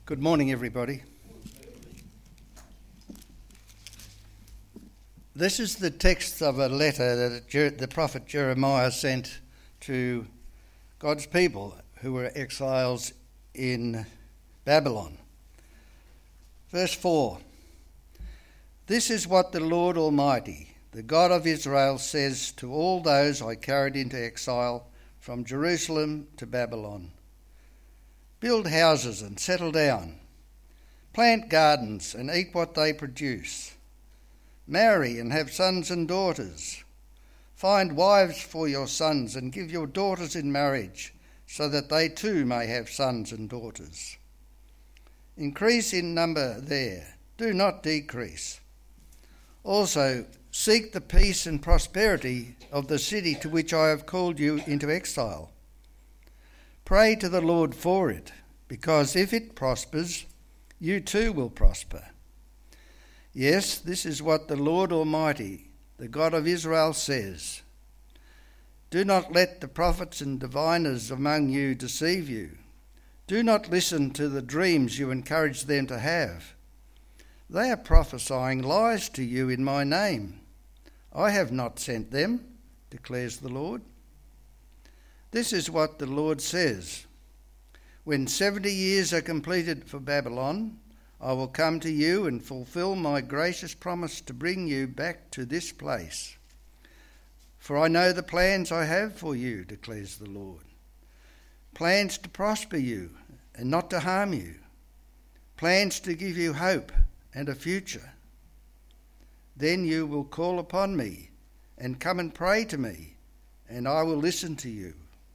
Good morning, everybody. This is the text of a letter that the prophet Jeremiah sent to God's people who were exiles in Babylon. Verse 4. This is what the Lord Almighty, the God of Israel, says to all those I carried into exile from Jerusalem to Babylon. Build houses and settle down. Plant gardens and eat what they produce. Marry and have sons and daughters. Find wives for your sons and give your daughters in marriage, so that they too may have sons and daughters. Increase in number there, do not decrease. Also, seek the peace and prosperity of the city to which I have called you into exile. Pray to the Lord for it, because if it prospers, you too will prosper. Yes, this is what the Lord Almighty, the God of Israel, says. Do not let the prophets and diviners among you deceive you. Do not listen to the dreams you encourage them to have. They are prophesying lies to you in my name. I have not sent them, declares the Lord. This is what the Lord says. When 70 years are completed for Babylon, I will come to you and fulfill my gracious promise to bring you back to this place. For I know the plans I have for you, declares the Lord. Plans to prosper you and not to harm you. Plans to give you hope and a future. Then you will call upon me and come and pray to me, and I will listen to you.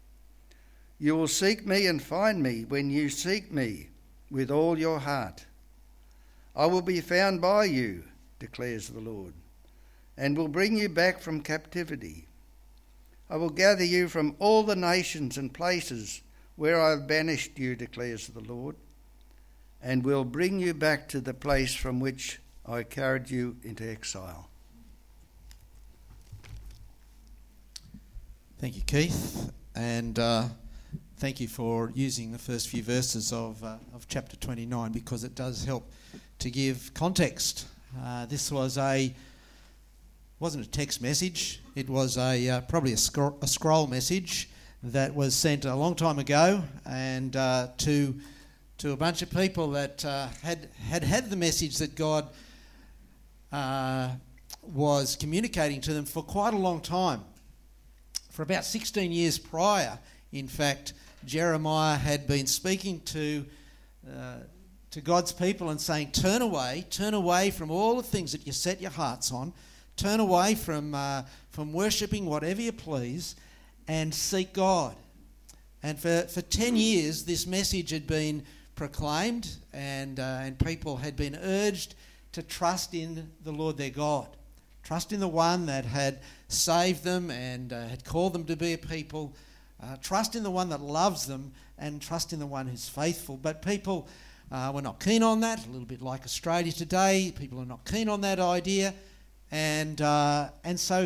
You will seek me and find me when you seek me with all your heart. I will be found by you, declares the Lord, and will bring you back from captivity. I will gather you from all the nations and places where I have banished you, declares the Lord, and will bring you back to the place from which I carried you into exile. Thank you, Keith, and thank you for using the first few verses of chapter 29, because it does help to give context. This wasn't a text message. It was probably a scroll message that was sent a long time ago, and to a bunch of people that had the message that God was communicating to them for quite a long time. For about 16 years prior, in fact, Jeremiah had been speaking to God's people and saying, turn away from all the things that you set your hearts on, turn away from worshipping whatever you please, and seek God. And for 10 years, this message had been proclaimed, and people had been urged to trust in the Lord their God, trust in the one that had saved them and had called them to be a people. Trust in the one that loves them, and trust in the one who's faithful. But people were not keen on that, a little bit like Australia today. People are not keen on that idea. And so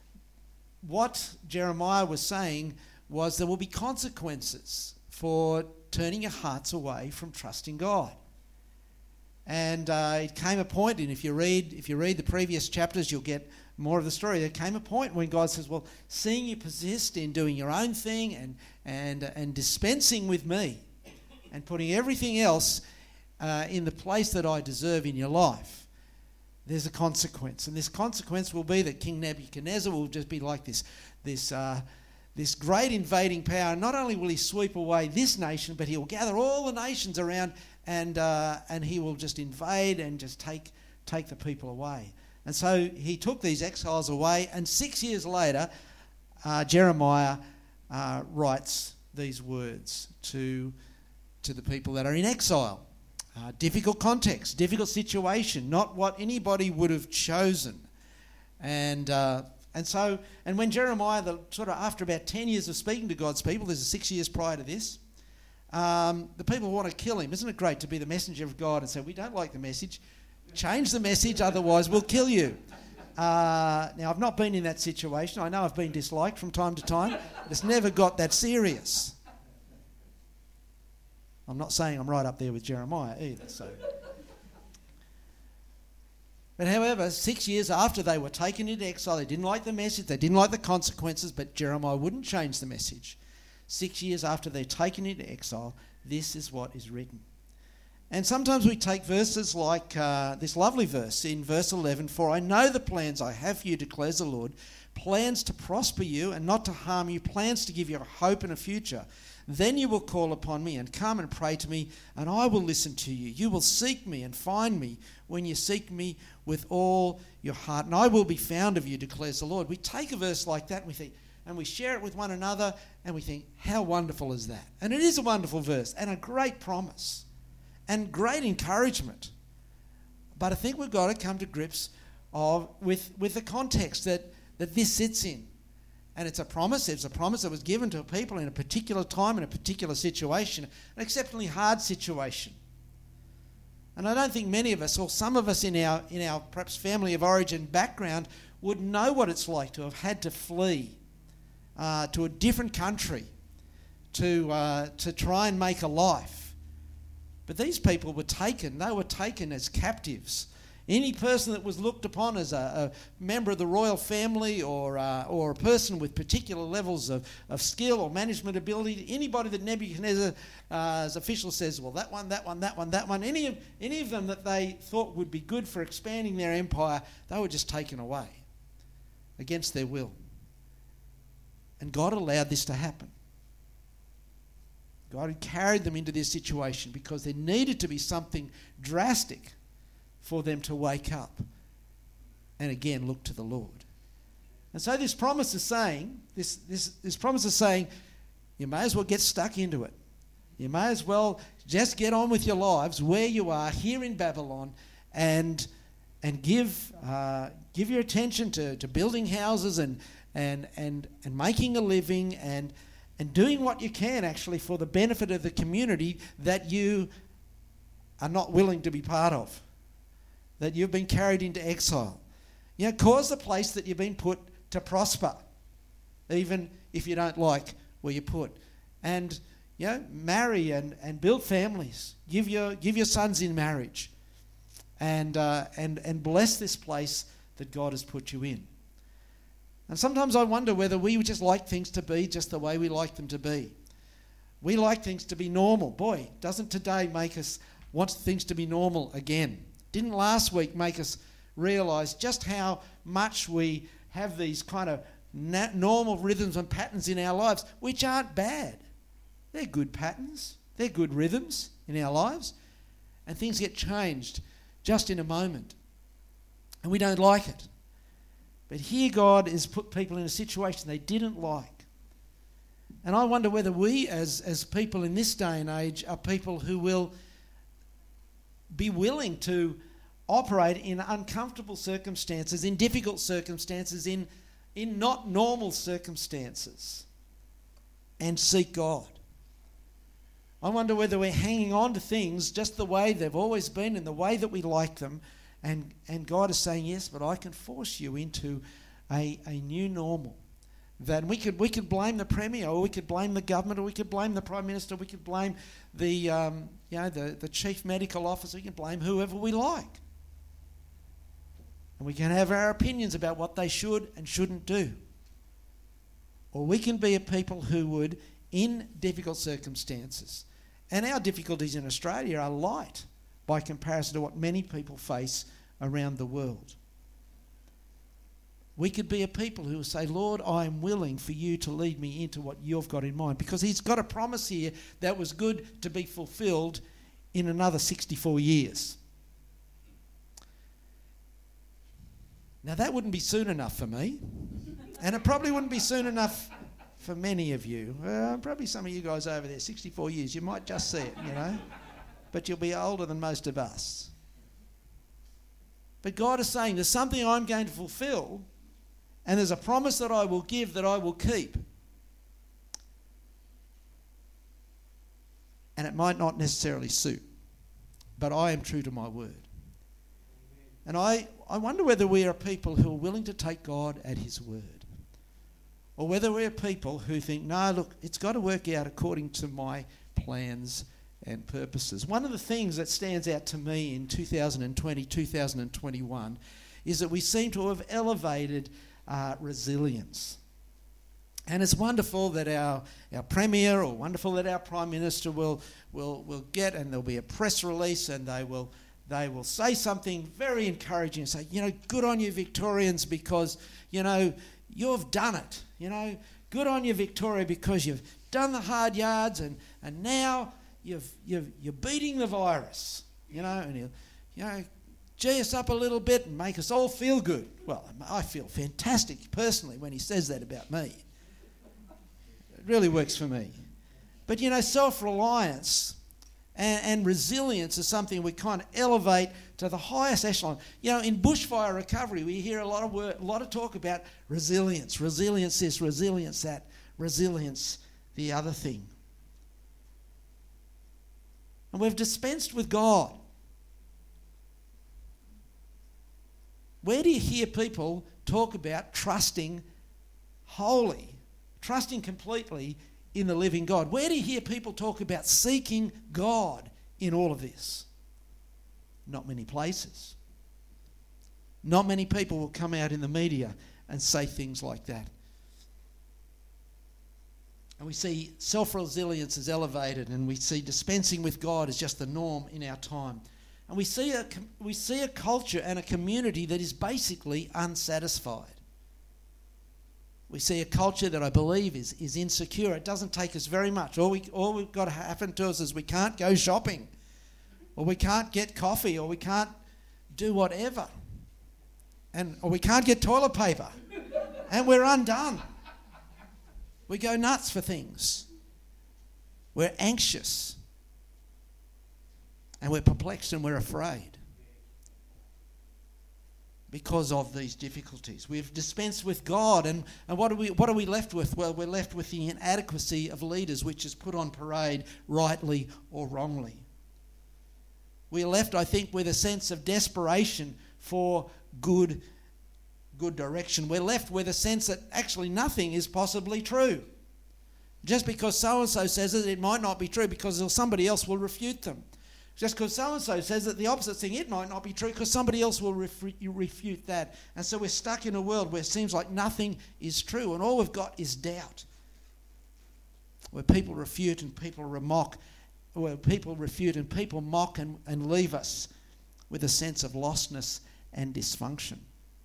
what Jeremiah was saying was there will be consequences for turning your hearts away from trusting God. And it came a point, and if you read the previous chapters, you'll get more of the story. There came a point when God says, well, seeing you persist in doing your own thing and dispensing with me and putting everything else in the place that I deserve in your life, there's a consequence. And this consequence will be that King Nebuchadnezzar will just be like this great invading power. Not only will he sweep away this nation, but he'll gather all the nations around and he will just invade and just take the people away. And so he took these exiles away, and 6 years later, Jeremiah writes these words to the people that are in exile. Difficult context, difficult situation, not what anybody would have chosen. And when Jeremiah, after about 10 years of speaking to God's people, there's 6 years prior to this, the people want to kill him. Isn't it great to be the messenger of God and say, we don't like the message, change the message, otherwise we'll kill you. Now, I've not been in that situation. I know I've been disliked from time to time, but it's never got that serious. I'm not saying I'm right up there with Jeremiah either. So, but however, 6 years after they were taken into exile, they didn't like the message, they didn't like the consequences, but Jeremiah wouldn't change the message. 6 years after they're taken into exile, this is what is written. And sometimes we take verses like this lovely verse in verse 11, "For I know the plans I have for you, declares the Lord, plans to prosper you and not to harm you, plans to give you a hope and a future. Then you will call upon me and come and pray to me, and I will listen to you. You will seek me and find me when you seek me with all your heart, and I will be found of you, declares the Lord." We take a verse like that and we think, and we share it with one another, and we think, how wonderful is that? And it is a wonderful verse and a great promise and great encouragement. But I think we've got to come to grips with the context that this sits in. And it's a promise. It's a promise that was given to people in a particular time, in a particular situation, an exceptionally hard situation. And I don't think many of us, or some of us in our perhaps family of origin background, would know what it's like to have had to flee to a different country to try and make a life. But these people were taken. They were taken as captives. Any person that was looked upon as a member of the royal family or a person with particular levels of skill or management ability, anybody that Nebuchadnezzar's official says, well, that one, any of them that they thought would be good for expanding their empire, they were just taken away against their will. And God allowed this to happen. God had carried them into this situation because there needed to be something drastic for them to wake up and again look to the Lord. And so this promise is saying, this promise is saying, you may as well get stuck into it. You may as well just get on with your lives where you are here in Babylon and give your attention to building houses and making a living and doing what you can actually for the benefit of the community that you are not willing to be part of, that you've been carried into exile. You know, cause the place that you've been put to prosper, even if you don't like where you're put. And, you know, marry and build families. Give your sons in marriage and bless this place that God has put you in. And sometimes I wonder whether we would just like things to be just the way we like them to be. We like things to be normal. Boy, doesn't today make us want things to be normal again? Didn't last week make us realise just how much we have these kind of normal rhythms and patterns in our lives, which aren't bad. They're good patterns. They're good rhythms in our lives. And things get changed just in a moment. And we don't like it. But here God has put people in a situation they didn't like. And I wonder whether we as people in this day and age are people who will be willing to operate in uncomfortable circumstances, in difficult circumstances, in not normal circumstances, and seek God. I wonder whether we're hanging on to things just the way they've always been and the way that we like them, and God is saying, yes, but I can force you into a new normal. That we could blame the Premier, or we could blame the government, or we could blame the Prime Minister, we could blame the Chief Medical Officer, we can blame whoever we like. And we can have our opinions about what they should and shouldn't do. Or we can be a people who would, in difficult circumstances, and our difficulties in Australia are light by comparison to what many people face around the world. We could be a people who will say, Lord, I am willing for you to lead me into what you've got in mind. Because he's got a promise here that was good to be fulfilled in another 64 years. Now, that wouldn't be soon enough for me. And it probably wouldn't be soon enough for many of you. Probably some of you guys over there, 64 years. You might just see it, you know. But you'll be older than most of us. But God is saying there's something I'm going to fulfill, and there's a promise that I will give that I will keep. And it might not necessarily suit, but I am true to my word. And I wonder whether we are people who are willing to take God at his word, or whether we're people who think, no, look, it's got to work out according to my plans. and purposes. One of the things that stands out to me in 2020, 2021 is that we seem to have elevated resilience. And it's wonderful that our Premier, or wonderful that our Prime Minister will get, and there'll be a press release, and they will say something very encouraging and say, good on you Victorians, because, you've done it. Good on you Victoria, because you've done the hard yards, and now you're beating the virus. And he'll, gee us up a little bit and make us all feel good. Well, I feel fantastic personally when he says that about me. It really works for me. But, self-reliance and resilience is something we kind of elevate to the highest echelon. In bushfire recovery, we hear a lot of talk about resilience this, resilience that, resilience the other thing. And we've dispensed with God. Where do you hear people talk about trusting wholly, trusting completely in the living God? Where do you hear people talk about seeking God in all of this? Not many places. Not many people will come out in the media and say things like that. And we see self-resilience is elevated, and we see dispensing with God is just the norm in our time. And we see a culture and a community that is basically unsatisfied. We see a culture that I believe is insecure. It doesn't take us very much. All we've got to happen to us is we can't go shopping, or we can't get coffee, or we can't do whatever, or we can't get toilet paper, and we're undone. We go nuts for things. We're anxious. And we're perplexed and we're afraid because of these difficulties. We've dispensed with God, and what are we left with? Well, we're left with the inadequacy of leaders, which is put on parade rightly or wrongly. We're left, I think, with a sense of desperation for good direction. We're left with a sense that actually nothing is possibly true. Just because so-and-so says it might not be true, because somebody else will refute them. Just because so-and-so says that the opposite thing, it might not be true because somebody else will refute that. And so we're stuck in a world where it seems like nothing is true, and all we've got is doubt. Where people refute and people mock, and leave us with a sense of lostness and dysfunction.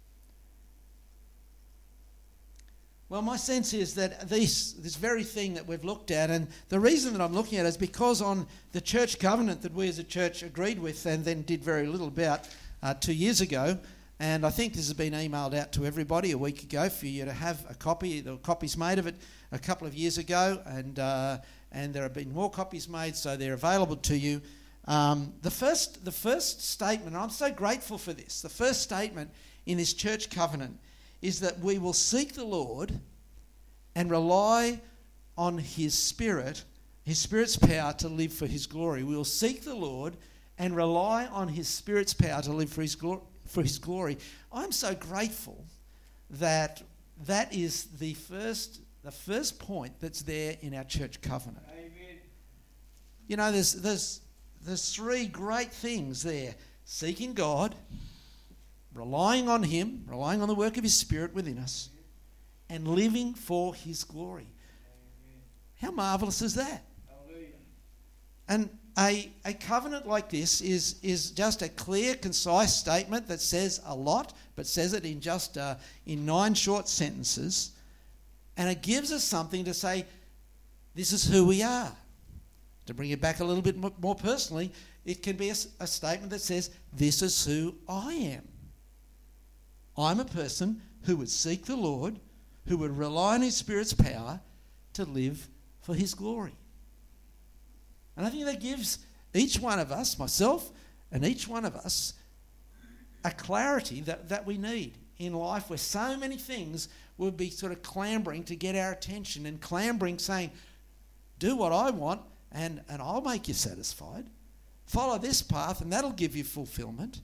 Well, my sense is that this very thing that we've looked at, and the reason that I'm looking at it is because on the church covenant that we as a church agreed with and then did very little about 2 years ago, and I think this has been emailed out to everybody a week ago for you to have a copy. There were copies made of it a couple of years ago, and there have been more copies made, so they're available to you. The first statement, and I'm so grateful for this, the first statement in this church covenant is that we will seek the Lord and rely on His Spirit's power to live for His glory. We will seek the Lord and rely on His Spirit's power to live for His glory. I'm so grateful that is the first point that's there in our church covenant. Amen. There's three great things there: seeking God, relying on Him, relying on the work of His Spirit within us, and living for His glory. Amen. How marvellous is that? Hallelujah. And a covenant like this is just a clear, concise statement that says a lot, but says it in just in 9 short sentences, and it gives us something to say, this is who we are. To bring it back a little bit more personally, it can be a statement that says, this is who I am. I'm a person who would seek the Lord, who would rely on His Spirit's power to live for His glory. And I think that gives each one of us, myself and each one of us, a clarity that we need in life, where so many things will be sort of clambering to get our attention, and clambering saying, do what I want and I'll make you satisfied. Follow this path and that'll give you fulfillment.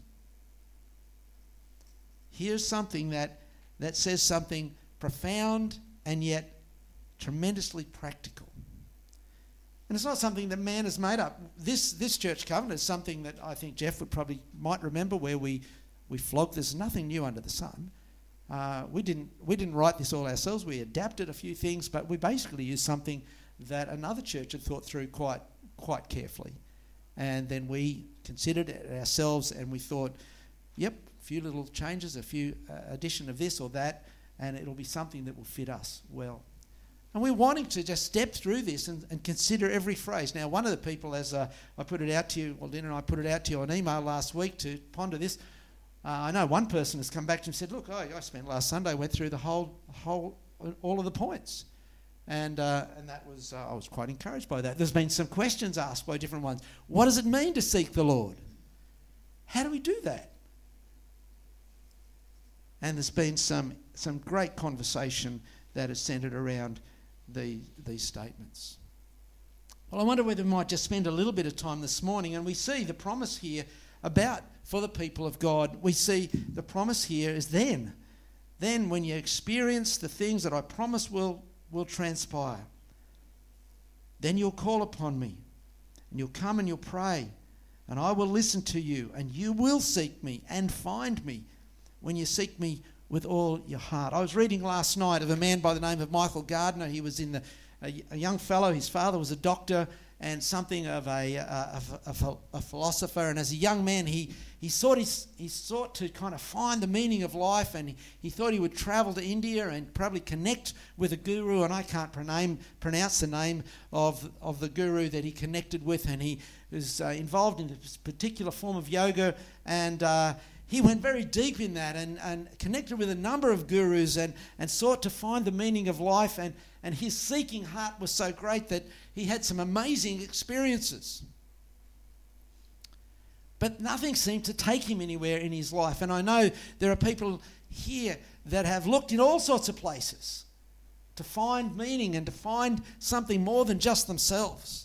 Here's something that says something profound and yet tremendously practical. And it's not something that man has made up. This church covenant is something that I think Jeff might remember, where we flogged. There's nothing new under the sun. We didn't write this all ourselves. We adapted a few things, but we basically used something that another church had thought through quite carefully. And then we considered it ourselves, and we thought, yep, a few little changes, a few addition of this or that, and it'll be something that will fit us well. And we're wanting to just step through this and consider every phrase. Now, one of the people, as I put it out to you, well, Lynn and I put it out to you on email last week to ponder this. I know one person has come back to me and said, look, I spent last Sunday, went through the whole all of the points. And that was, I was quite encouraged by that. There's been some questions asked by different ones. What does it mean to seek the Lord? How do we do that? And there's been some great conversation that is centred around these statements. Well, I wonder whether we might just spend a little bit of time this morning, and we see the promise here for the people of God. We see the promise here is then when you experience the things that I promise will transpire, then you'll call upon me, and you'll come and you'll pray, and I will listen to you, and you will seek me and find me when you seek me with all your heart. I was reading last night of a man by the name of Michael Gardner. He was a young fellow. His father was a doctor and something of a philosopher. And as a young man, he sought to kind of find the meaning of life, and he thought he would travel to India and probably connect with a guru. And I can't pronounce the name of the guru that he connected with, and he was involved in this particular form of yoga, and he went very deep in that and connected with a number of gurus and sought to find the meaning of life. And his seeking heart was so great that he had some amazing experiences. But nothing seemed to take him anywhere in his life. And I know there are people here that have looked in all sorts of places to find meaning and to find something more than just themselves.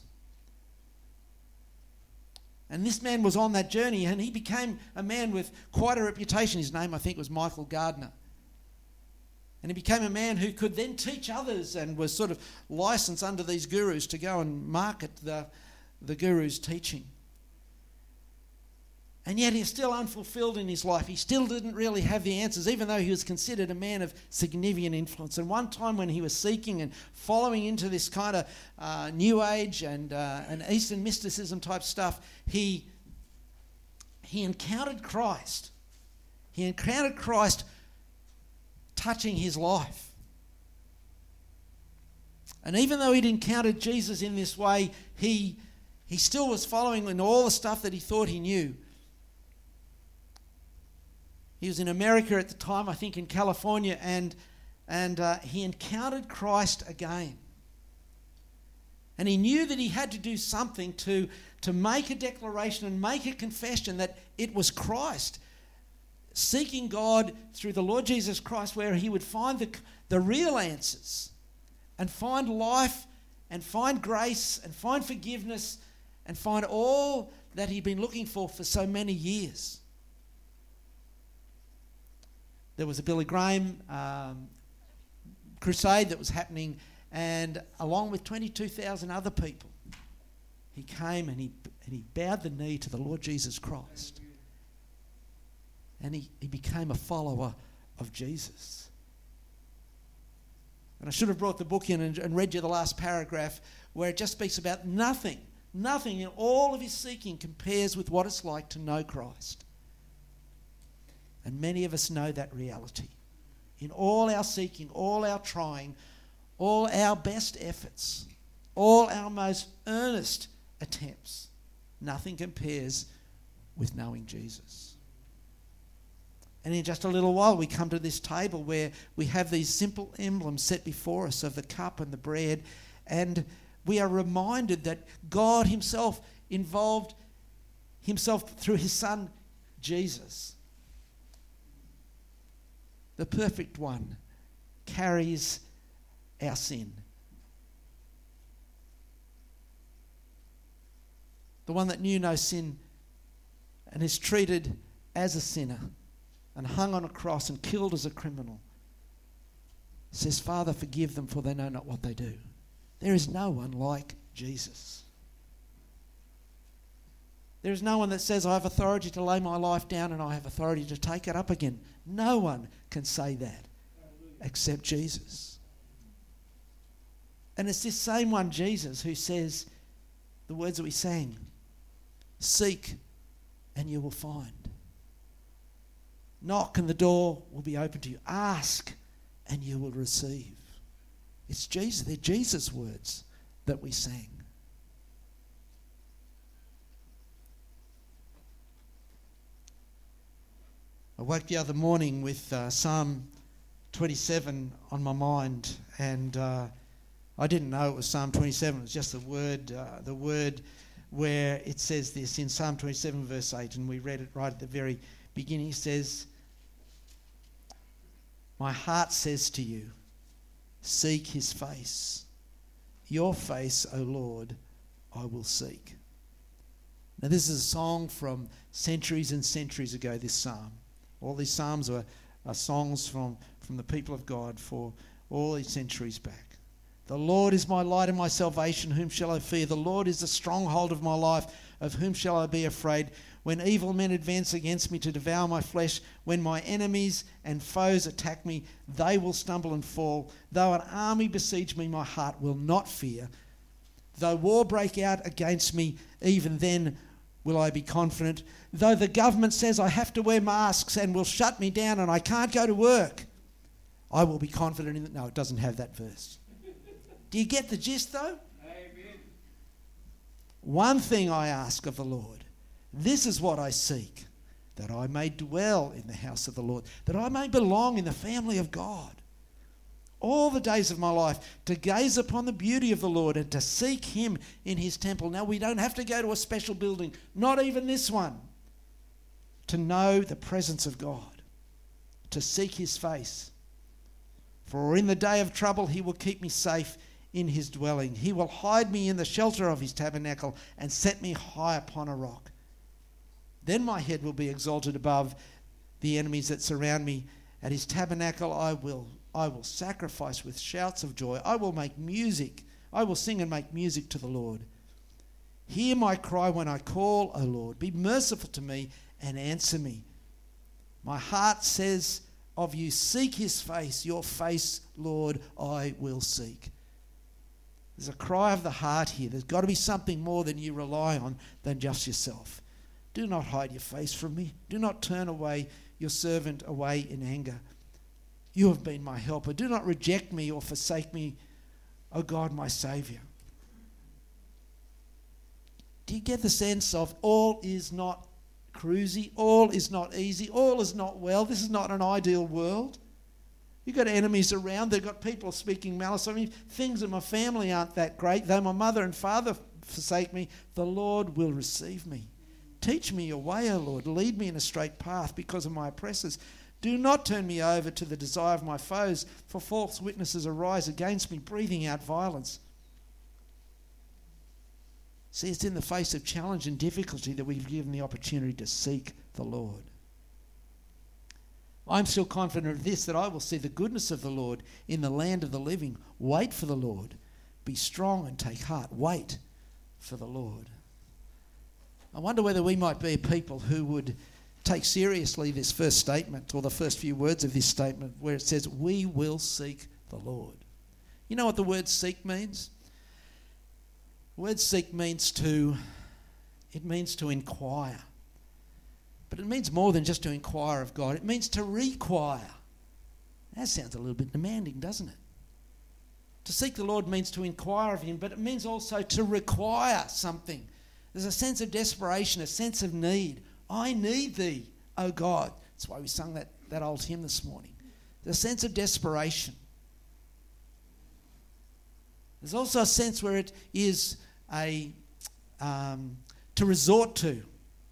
And this man was on that journey, and he became a man with quite a reputation. His name, I think, was Michael Gardner. And he became a man who could then teach others and was sort of licensed under these gurus to go and market the guru's teaching. And yet he's still unfulfilled in his life. He still didn't really have the answers, even though he was considered a man of significant influence. And one time when he was seeking and following into this kind of New Age and Eastern mysticism type stuff, he encountered Christ. He encountered Christ touching his life. And even though he'd encountered Jesus in this way, he still was following in all the stuff that he thought he knew. He was in America at the time, I think in California, and he encountered Christ again. And he knew that he had to do something to make a declaration and make a confession that it was Christ, seeking God through the Lord Jesus Christ, where he would find the real answers and find life and find grace and find forgiveness and find all that he'd been looking for so many years. There was a Billy Graham crusade that was happening, and along with 22,000 other people, he came and he bowed the knee to the Lord Jesus Christ. And he became a follower of Jesus. And I should have brought the book in and read you the last paragraph, where it just speaks about nothing in all of his seeking compares with what it's like to know Christ. And many of us know that reality. In all our seeking, all our trying, all our best efforts, all our most earnest attempts, nothing compares with knowing Jesus. And in just a little while, we come to this table where we have these simple emblems set before us of the cup and the bread, and we are reminded that God himself involved himself through his son, Jesus. The perfect one carries our sin. The one that knew no sin and is treated as a sinner and hung on a cross and killed as a criminal, says, Father, forgive them, for they know not what they do. There is no one like Jesus. There is no one that says, I have authority to lay my life down and I have authority to take it up again. No one can say that except Jesus. And it's this same one, Jesus, who says the words that we sang, seek and you will find. Knock and the door will be open to you. Ask and you will receive. It's Jesus. They're Jesus' words that we sang. I woke the other morning with Psalm 27 on my mind, and I didn't know it was Psalm 27. It was just the word where it says this in Psalm 27 verse 8, and we read it right at the very beginning. It says, my heart says to you, seek his face. Your face, O Lord, I will seek. Now this is a song from centuries and centuries ago, this psalm. All these psalms are songs from the people of God for all these centuries back. The Lord is my light and my salvation, whom shall I fear? The Lord is the stronghold of my life, of whom shall I be afraid? When evil men advance against me to devour my flesh, when my enemies and foes attack me, they will stumble and fall. Though an army besiege me, my heart will not fear. Though war break out against me, even then will I be confident. Though the government says I have to wear masks and will shut me down and I can't go to work, I will be confident in it. No, it doesn't have that verse. Do you get the gist though? Amen. One thing I ask of the Lord, this is what I seek, that I may dwell in the house of the Lord, that I may belong in the family of God all the days of my life, to gaze upon the beauty of the Lord and to seek him in his temple. Now, we don't have to go to a special building, not even this one, to know the presence of God, to seek his face. For in the day of trouble he will keep me safe in his dwelling. He will hide me in the shelter of his tabernacle and set me high upon a rock. Then my head will be exalted above the enemies that surround me. At his tabernacle I will sacrifice with shouts of joy. I will make music. I will sing and make music to the Lord. Hear my cry when I call, O Lord. Be merciful to me and answer me. My heart says of you, seek his face. Your face, Lord, I will seek. There's a cry of the heart here. There's got to be something more than you rely on than just yourself. Do not hide your face from me. Do not turn away your servant away in anger. You have been my helper. Do not reject me or forsake me, O God, my Saviour. Do you get the sense of all is not cruisy, all is not easy, all is not well? This is not an ideal world. You've got enemies around. They've got people speaking malice. I mean, things in my family aren't that great. Though my mother and father forsake me, the Lord will receive me. Teach me your way, O Lord. Lead me in a straight path because of my oppressors. Do not turn me over to the desire of my foes, for false witnesses arise against me, breathing out violence. See, it's in the face of challenge and difficulty that we've given the opportunity to seek the Lord. I'm still confident of this, that I will see the goodness of the Lord in the land of the living. Wait for the Lord. Be strong and take heart. Wait for the Lord. I wonder whether we might be a people who would take seriously this first statement, or the first few words of this statement, where it says, we will seek the Lord. You know what the word seek means? The word seek means to inquire. But it means more than just to inquire of God. It means to require. That sounds a little bit demanding, doesn't it? To seek the Lord means to inquire of him, but it means also to require something. There's a sense of desperation, a sense of need. I need thee, O God. That's why we sung that old hymn this morning. There's a sense of desperation. There's also a sense where it is to resort to.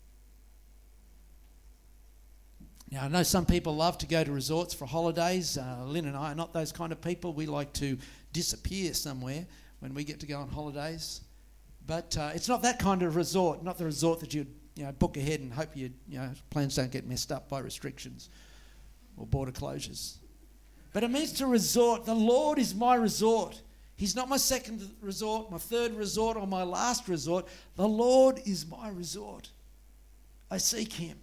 Now, I know some people love to go to resorts for holidays. Lynn and I are not those kind of people. We like to disappear somewhere when we get to go on holidays. But it's not that kind of resort, not the resort that you book ahead and hope plans don't get messed up by restrictions or border closures. But it means to resort. The Lord is my resort. He's not my second resort, my third resort, or my last resort. The Lord is my resort. I seek him.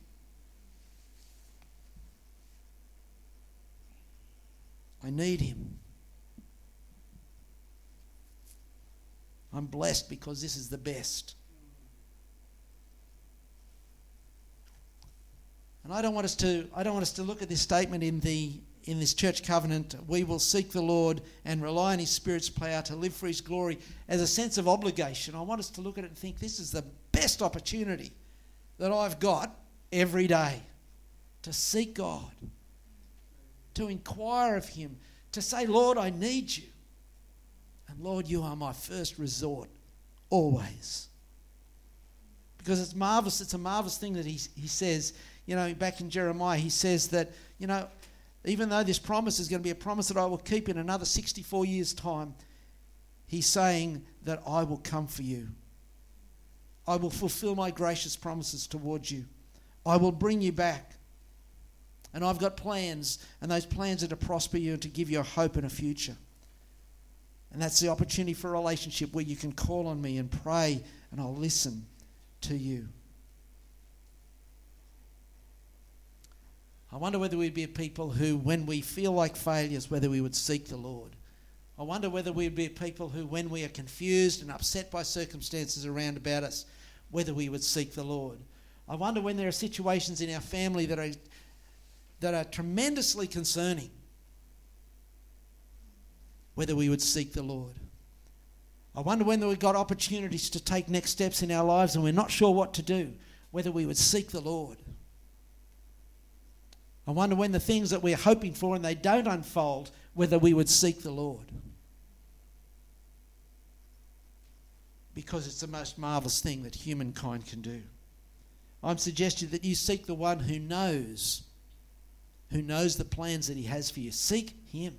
I need him. I'm blessed because this is the best. And I don't want us to look at this statement in this church covenant, we will seek the Lord and rely on his Spirit's power to live for his glory, as a sense of obligation. I want us to look at it and think this is the best opportunity that I've got every day to seek God, to inquire of him, to say, Lord, I need you. And Lord, you are my first resort, always. Because it's marvellous, it's a marvellous thing that he says, back in Jeremiah, he says that, even though this promise is going to be a promise that I will keep in another 64 years' time, he's saying that I will come for you. I will fulfill my gracious promises towards you. I will bring you back. And I've got plans, and those plans are to prosper you and to give you a hope and a future. And that's the opportunity for a relationship where you can call on me and pray, and I'll listen to you. I wonder whether we'd be a people who, when we feel like failures, whether we would seek the Lord. I wonder whether we'd be a people who, when we are confused and upset by circumstances around about us, whether we would seek the Lord. I wonder when there are situations in our family that are tremendously concerning, whether we would seek the Lord. I wonder when we've got opportunities to take next steps in our lives and we're not sure what to do, whether we would seek the Lord. I wonder when the things that we're hoping for and they don't unfold, whether we would seek the Lord. Because it's the most marvellous thing that humankind can do. I'm suggesting that you seek the one who knows the plans that he has for you. Seek him.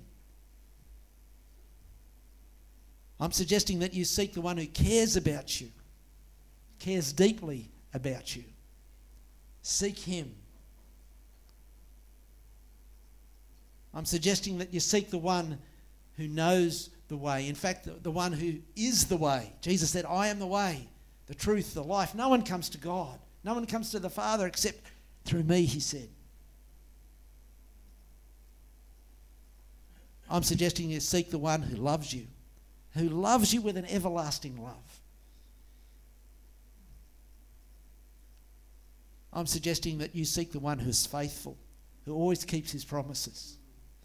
I'm suggesting that you seek the one who cares about you, cares deeply about you. Seek him. I'm suggesting that you seek the one who knows the way. In fact, the one who is the way. Jesus said, I am the way, the truth, the life. No one comes to God. No one comes to the Father except through me, he said. I'm suggesting you seek the one who loves you with an everlasting love. I'm suggesting that you seek the one who is faithful, who always keeps his promises.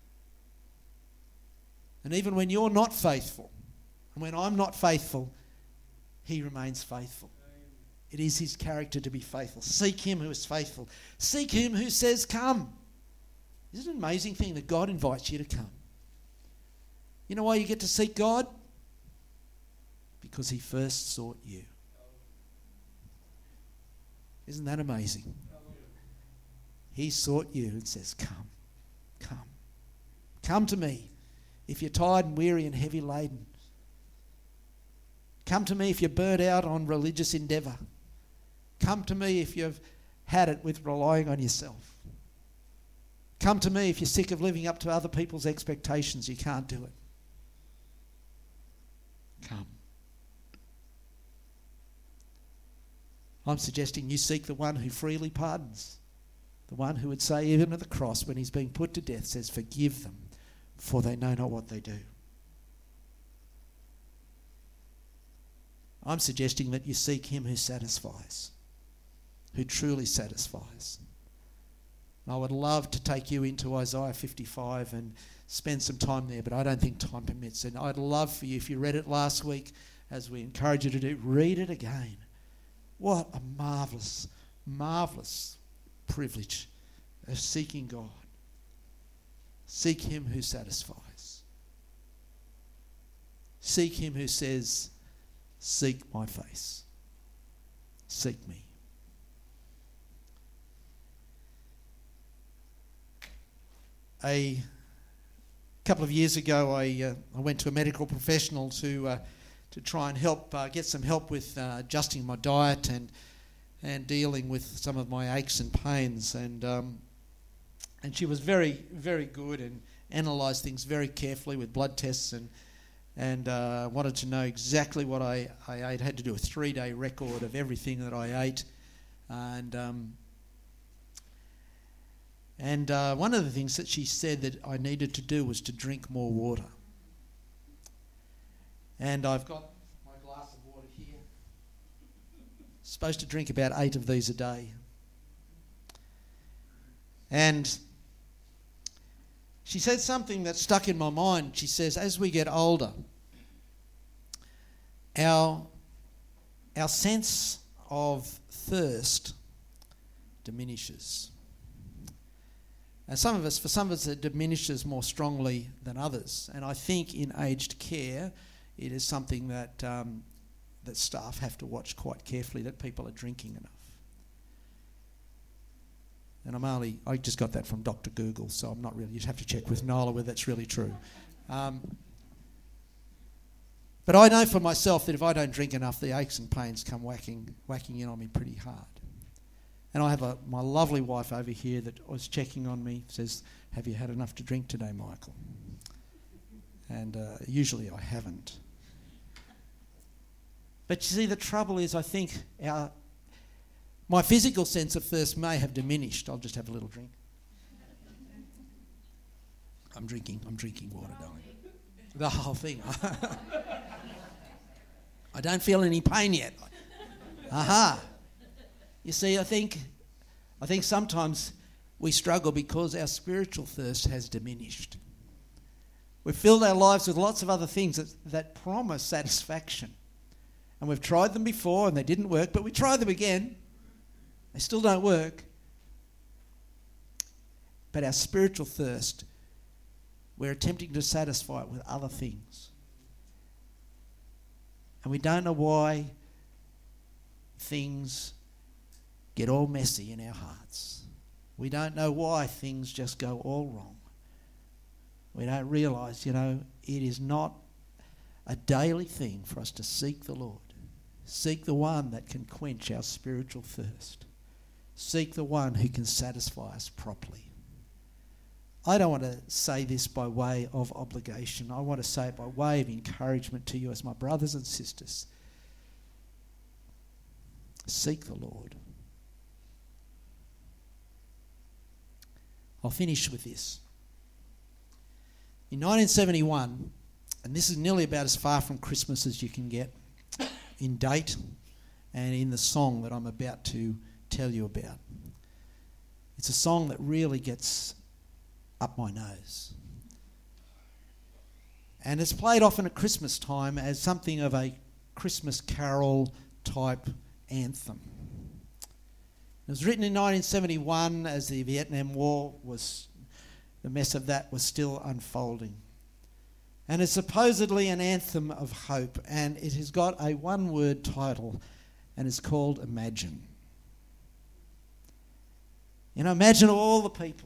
And even when you're not faithful, and when I'm not faithful, he remains faithful. It is his character to be faithful. Seek him who is faithful. Seek him who says, come. Isn't it an amazing thing that God invites you to come? You know why you get to seek God? Because he first sought you. Isn't that amazing? He sought you and says, come, come. Come to me if you're tired and weary and heavy laden. Come to me if you're burnt out on religious endeavour. Come to me if you've had it with relying on yourself. Come to me if you're sick of living up to other people's expectations. You can't do it. Come. I'm suggesting you seek the one who freely pardons. The one who would say, even at the cross, when he's being put to death, says, forgive them, for they know not what they do. I'm suggesting that you seek him who satisfies, who truly satisfies. I would love to take you into Isaiah 55 and spend some time there, but I don't think time permits. And I'd love for you, if you read it last week, as we encourage you to do, read it again. What a marvellous, marvellous privilege of seeking God. Seek him who satisfies. Seek him who says, seek my face. Seek me. A couple of years ago, I went to a medical professional to try and help get some help with adjusting my diet and dealing with some of my aches and pains. And she was very, very good and analysed things very carefully with blood tests and wanted to know exactly what I ate. Had to do a 3-day record of everything that I ate. And one of the things that she said that I needed to do was to drink more water. And I've got my glass of water here. Supposed to drink about 8 of these a day. And she said something that stuck in my mind. She says, as we get older, our sense of thirst diminishes. And for some of us it diminishes more strongly than others. And I think in aged care it is something that that staff have to watch quite carefully, that people are drinking enough. And I just got that from Dr. Google, so I'm not really, you'd have to check with Nola whether that's really true. But I know for myself that if I don't drink enough, the aches and pains come whacking in on me pretty hard. And I have my lovely wife over here that was checking on me, says, have you had enough to drink today, Michael? And usually I haven't. But you see, the trouble is, I think my physical sense of thirst may have diminished. I'll just have a little drink. I'm drinking water, darling. The whole thing. I don't feel any pain yet. Aha. You see, I think sometimes we struggle because our spiritual thirst has diminished. We've filled our lives with lots of other things that promise satisfaction. And we've tried them before and they didn't work, but we try them again. They still don't work. But our spiritual thirst, we're attempting to satisfy it with other things. And we don't know why things get all messy in our hearts. We don't know why things just go all wrong. We don't realise, it is not a daily thing for us to seek the Lord. Seek the one that can quench our spiritual thirst. Seek the one who can satisfy us properly. I don't want to say this by way of obligation. I want to say it by way of encouragement to you as my brothers and sisters. Seek the Lord. I'll finish with this. In 1971, and this is nearly about as far from Christmas as you can get in date and in the song that I'm about to tell you about. It's a song that really gets up my nose. And it's played often at Christmas time as something of a Christmas carol type anthem. It was written in 1971 as the Vietnam War the mess of that was still unfolding. And it's supposedly an anthem of hope, and it has got a one-word title, and it's called Imagine. Imagine all the people,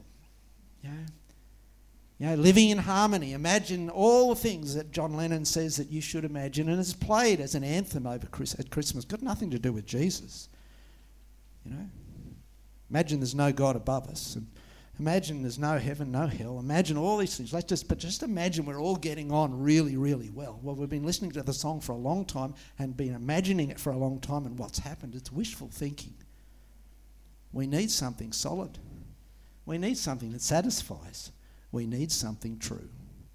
living in harmony. Imagine all the things that John Lennon says that you should imagine, and it's played as an anthem at Christmas. Got nothing to do with Jesus. Imagine there's no God above us, and imagine there's no heaven, no hell. Imagine all these things. Just imagine we're all getting on really, really well. Well, we've been listening to the song for a long time and been imagining it for a long time, and what's happened? It's wishful thinking. We need something solid. We need something that satisfies. We need something true.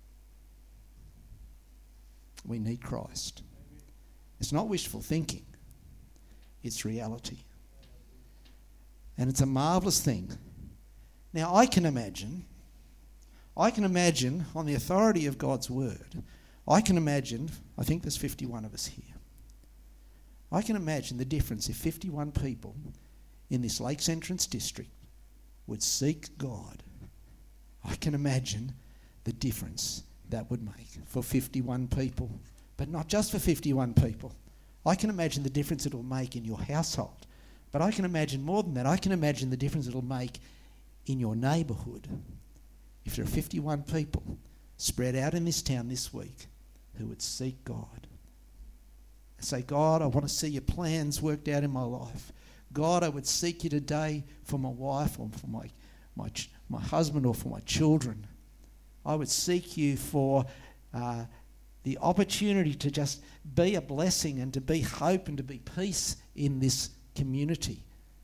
We need Christ. It's not wishful thinking. It's reality. And it's a marvellous thing. Now, I can imagine on the authority of God's word, I think there's 51 of us here. I can imagine the difference if 51 people in this Lakes Entrance district would seek God. I can imagine the difference that would make for 51 people, but not just for 51 people. I can imagine the difference it'll make in your household, but I can imagine more than that. I can imagine the difference it'll make in your neighbourhood. If there are 51 people spread out in this town this week who would seek God and say, God, I want to see your plans worked out in my life. God, I would seek you today for my wife or for my husband or for my children. I would seek you for the opportunity to just be a blessing and to be hope and to be peace in this community.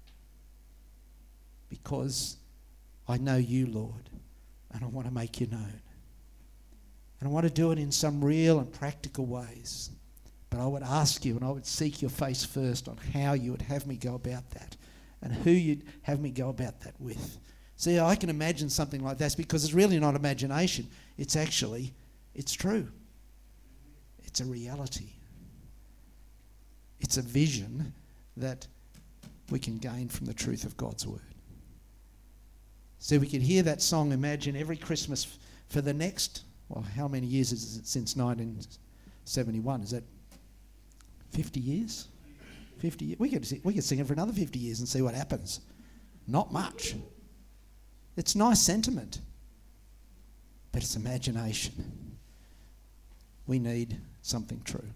Because I know you, Lord, and I want to make you known. And I want to do it in some real and practical ways. But I would ask you and I would seek your face first on how you would have me go about that and who you'd have me go about that with. See, I can imagine something like this because it's really not imagination. It's true. It's a reality. It's a vision that we can gain from the truth of God's word. So we could hear that song, Imagine, every Christmas for the next, well, how many years is it since 1971? Is that 50 years? 50 years? We could sing it for another 50 years and see what happens. Not much. It's nice sentiment, but it's imagination. We need something true.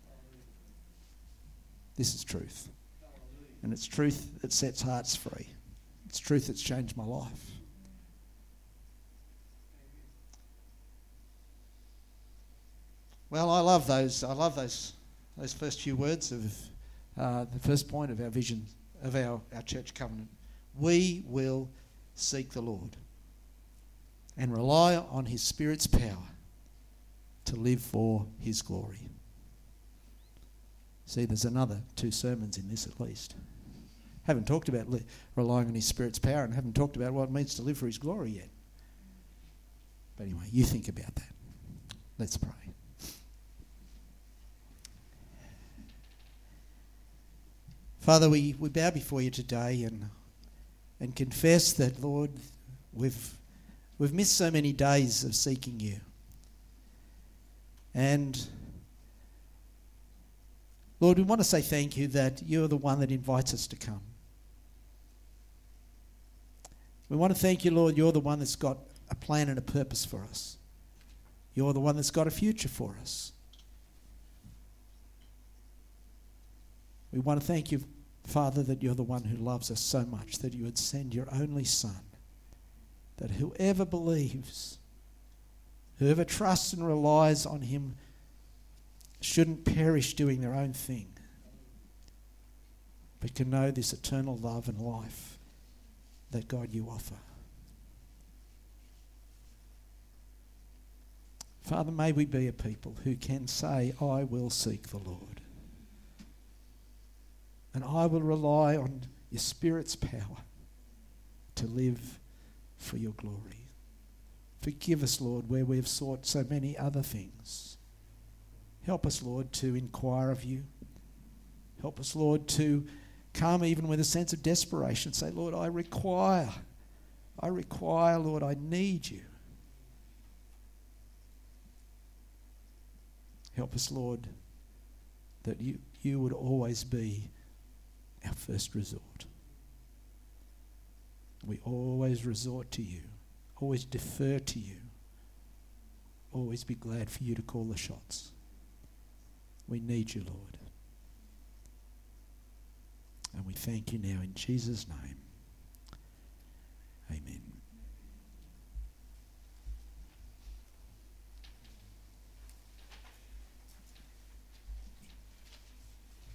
This is truth. And it's truth that sets hearts free. It's truth that's changed my life. Well, I love those first few words of the first point of our vision of our church covenant. We will seek the Lord and rely on his Spirit's power to live for his glory. See, there's another 2 sermons in this at least. Haven't talked about relying on his Spirit's power and haven't talked about what it means to live for his glory yet. But anyway, you think about that. Let's pray. Father, we bow before you today and confess that, Lord, we've missed so many days of seeking you. And Lord, we want to say thank you that you're the one that invites us to come. We want to thank you, Lord, you're the one that's got a plan and a purpose for us. You're the one that's got a future for us. We want to thank you, Father, that you're the one who loves us so much that you would send your only Son, that whoever believes, whoever trusts and relies on him shouldn't perish doing their own thing, but can know this eternal love and life that, God, you offer. Father, may we be a people who can say, I will seek the Lord. And I will rely on your Spirit's power to live for your glory. Forgive us, Lord, where we have sought so many other things. Help us, Lord, to inquire of you. Help us, Lord, to come even with a sense of desperation. Say, Lord, I require, Lord, I need you. Help us, Lord, that you would always be our first resort. We always resort to you, always defer to you, always be glad for you to call the shots. We need you, Lord. And we thank you now in Jesus' name.